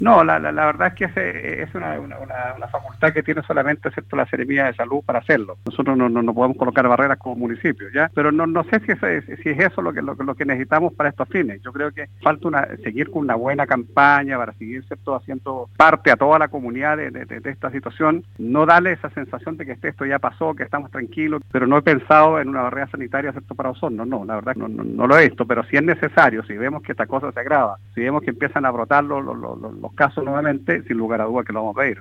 No, la verdad es que es una facultad que tiene solamente, ¿cierto?, la Seremía de Salud para hacerlo. Nosotros no podemos colocar barreras como municipio, ¿ya? Pero no sé si es eso lo que necesitamos para estos fines. Yo creo que falta seguir con una buena campaña para seguir, ¿cierto?, haciendo parte a toda la comunidad de esta situación. No darle esa sensación de que esto ya pasó, que estamos tranquilos, pero no he pensado en una barrera sanitaria, ¿cierto?, para Osorno. No, la verdad no lo he visto, pero si es necesario, si vemos que esta cosa se agrava, si vemos que empiezan a brotar los casos nuevamente, sin lugar a dudas que lo vamos a pedir.